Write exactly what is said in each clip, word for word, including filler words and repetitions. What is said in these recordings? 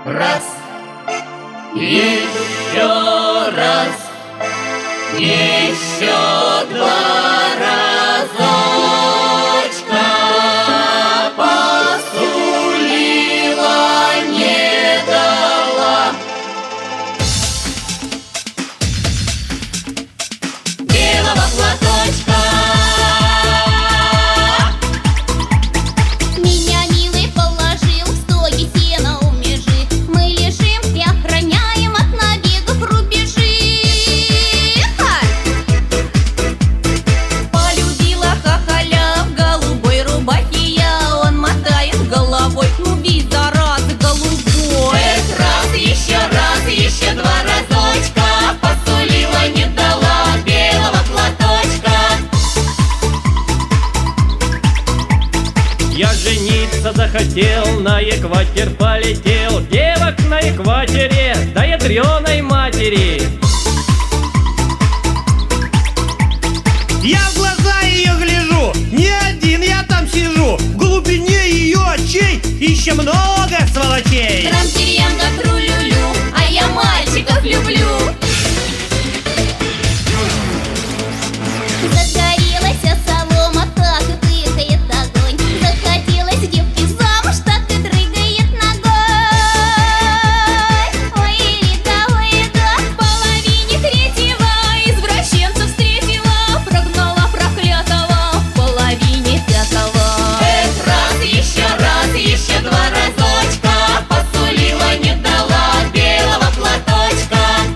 Раз, еще раз, еще два разочка посулила, не дала. Белого платочка. Меня милый положил в стоге сена у межи. Мы лежим и охраняем от набегов рубежи. Полюбила хахаля в голубой рубахе я. Он мотает головой, ну весь заразы голубой. Эх, раз, еще раз, еще два разочка посулила, не дала белого платочка. Я жениться захотел, на экватер полетел. Девок на экваторе, да ядреной матери. Я в глаза ее гляжу, не один я там сижу. В глубине ее очей еще много сволочей. Трам-тирьям да тру-лю-лю, а я мальчиков люблю. Загорелась солома, так и пыхает огонь. Захотелось девки замуж, так и дрыгает ногой. Ой, Рита, ой, да, в половине третьего извращенца встретила, прогнала проклятого в половине пятого. Эх, раз, еще раз, еще два разочка посулила, не дала белого платочка.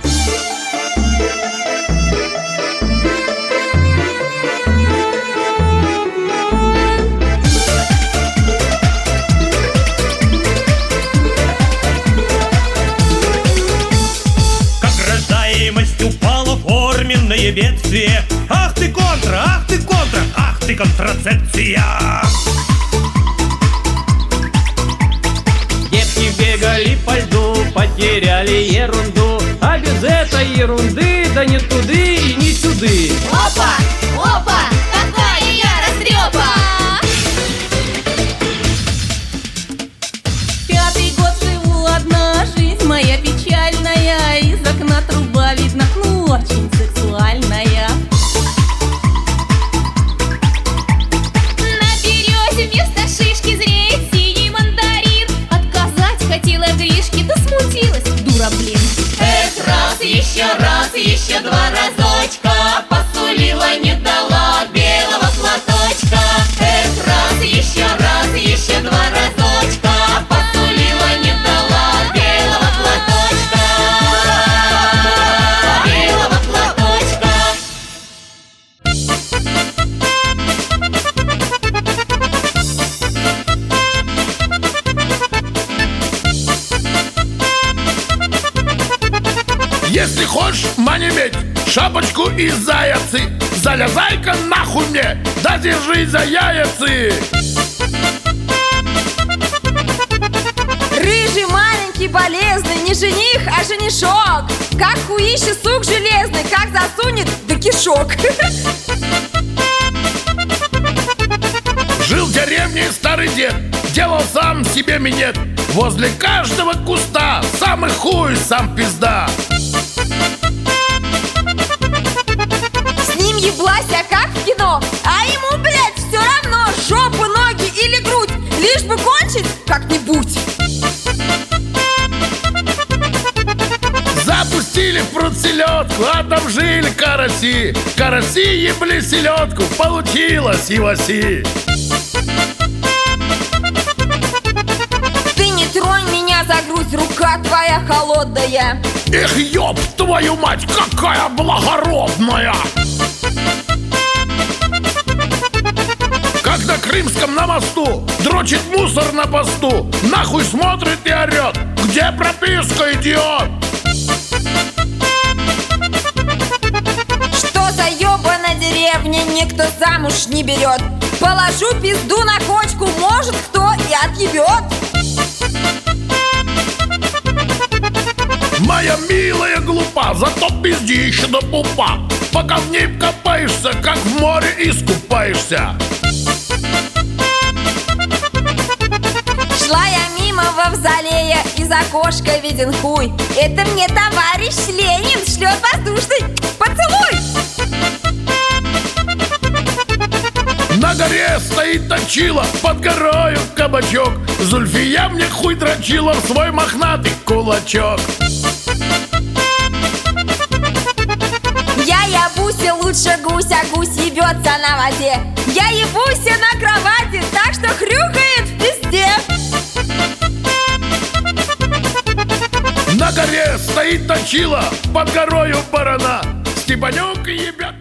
Как рождаемость упала, форменное бедствие. Ах ты контра, ах ты контра, ах ты контрацепция. Девки бегали по льду, потеряли ерунду. А без этой ерунды, да не туды и не сюды. Опа, опа, какая я растрепа! Пятый год живу одна, жизнь моя печальная. Из окна труба видно, ну очень сексуальная. На березе вместо шишки зреет синий мандарин. Отказать хотела Гришке, да смутилась, дура, блин. Эх, раз, еще раз, еще два разочка посулила, не дала белого платочка. Эх, раз, еще раз, еще два разочка посулила, не дала белого платочка. Белого платочка. Если хочешь мани иметь, шапочку из заяцы, залезай-ка нахуй мне, да держи за яйцы. Рыжий, маленький, болезный, не жених, а женишок. Как хуище сук железный, как засунет, да кишок. Жил в деревне старый дед, делал сам себе минет. Возле каждого куста самый хуй, сам пизда. С ним еблась, а как в кино. А ему, блядь, все равно, жопа, ноги или грудь, лишь бы кончить как-нибудь. Запустили в пруд селедку, а там жили караси. Караси ебли селедку, получилось иваси. Ты не тронь меня за грудь, рука твоя холодная. Эх, ёб твою мать, какая благородная! Как на Крымском на мосту дрочит мусор на посту, нахуй смотрит и орет: где прописка, идиот? Что за ёбаная деревня, никто замуж не берет. Положу пизду на кочку, может кто и отъебет. Моя милая глупа, зато пиздища до пупа. Пока в ней копаешься, как в море искупаешься. Шла я мимо мимо мавзолея из окошка виден хуй. Это мне товарищ Ленин шлет воздушный поцелуй. На горе стоит точила, под горою кабачок. Зульфия мне хуй дрочила в свой мохнатый кулачок. Я ебуся лучше гуся, гусь ебется на воде. Я ебуся на кровати, так что хрюкает в пизде. На горе стоит точила, под горою барана. Степанюк ебет